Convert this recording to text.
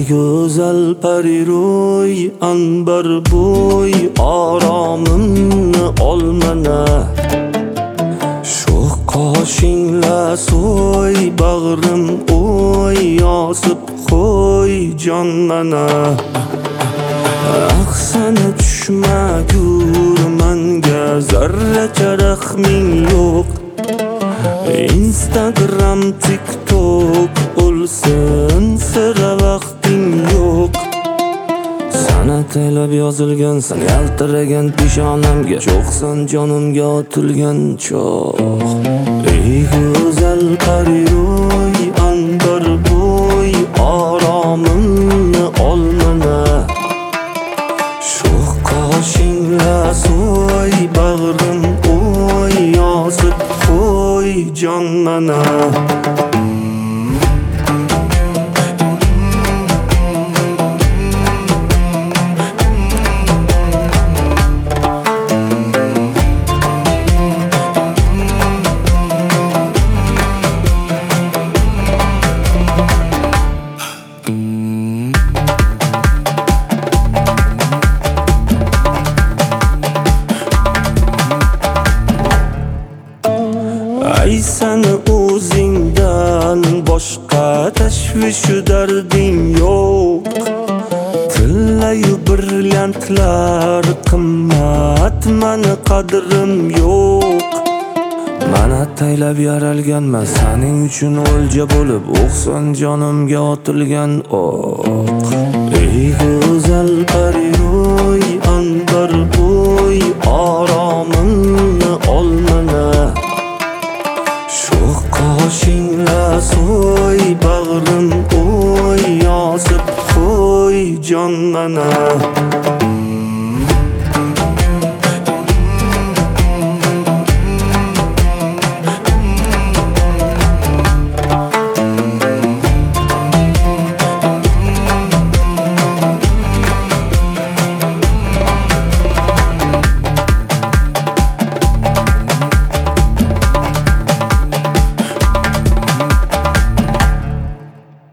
go'zal pariro'y, anbar bo'y, oromimni olmana. Sho'x qoshingla so'y, bag'rim o'y, yosib qo'y jon mana. Axsana tushmagur manga, zarracha rahming yo'q. Instagram, TikTok o'lsin, sira vaqting yo'q. San'at aylab yozilgansan, yaltiragan peshonamga, cho'qsan jonimga otilgan cho'q. Ey go'zal pariro'y, anbar bo'y, oromimni olmana. Sho'x qoshingla so'y, bag'rim o'y, yozib qo'y jon mana. Ay seni o'zingdan boshqa tashvishu darding yo'q. Tillayu brilliantlar qimmat, mani qadrim yo'q. Mana taylab yaralganman sening uchun o'lja bo'lib, o'qson jonimga otilgan o'q. Ey go'zal pariro'y,